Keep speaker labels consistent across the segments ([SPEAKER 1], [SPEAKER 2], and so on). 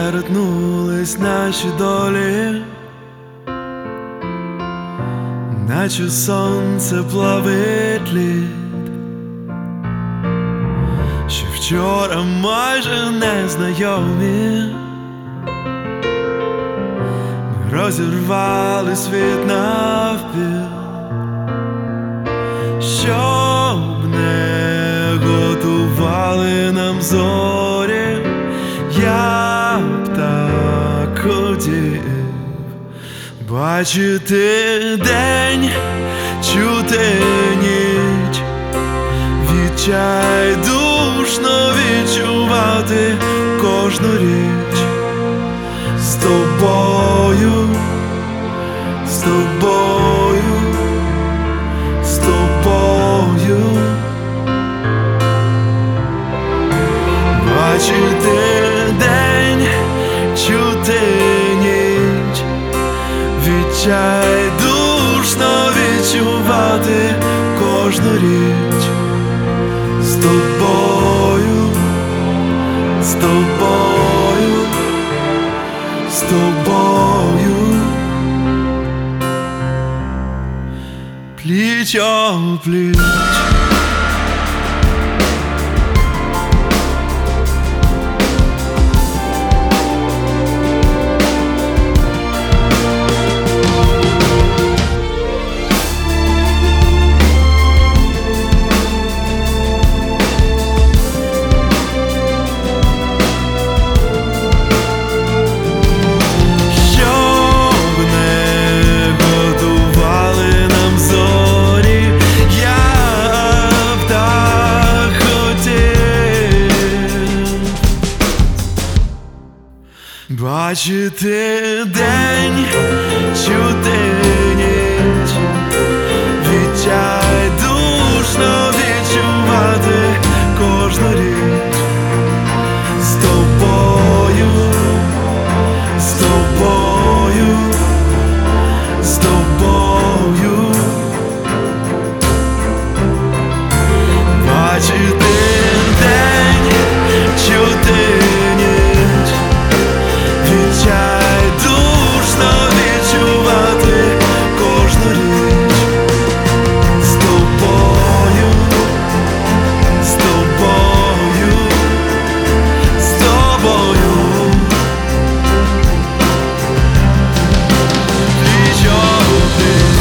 [SPEAKER 1] перетнулись наші долі, наче сонце плавить лід, ще вчора майже незнайомі. Ми розірвали світ навпіл, щоб не готували нам зорі. Я б так хотів бачити день, чути ніч, відчайдушно відчувати кожну річ. З тобою, з тобою, з тобою, бачити день, чути ніч, відчайдушно відчувати кожну річ. З тобою, з тобою, з тобою, пліч-о-пліч. Бачити день, чути ніч, відчайдушно відчувати кожну річ. З тобою, з тобою, з тобою, бачити день, чути ніч, відчайдушно відчувати кожну річ. З тобою, з тобою, з тобою, пліч-о-пліч.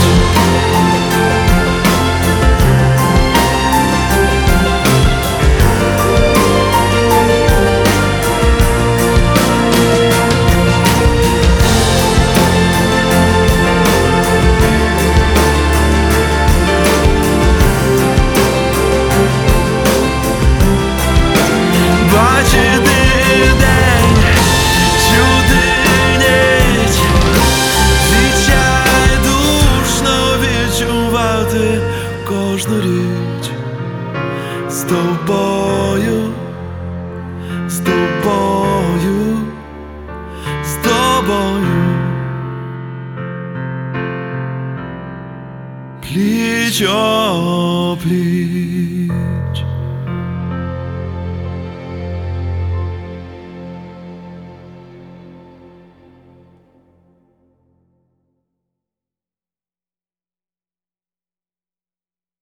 [SPEAKER 1] Бачити день, чути ніч, відчайдушно відчувати кожну річ. З тобою, з тобою, з тобою, пліч-о-пліч.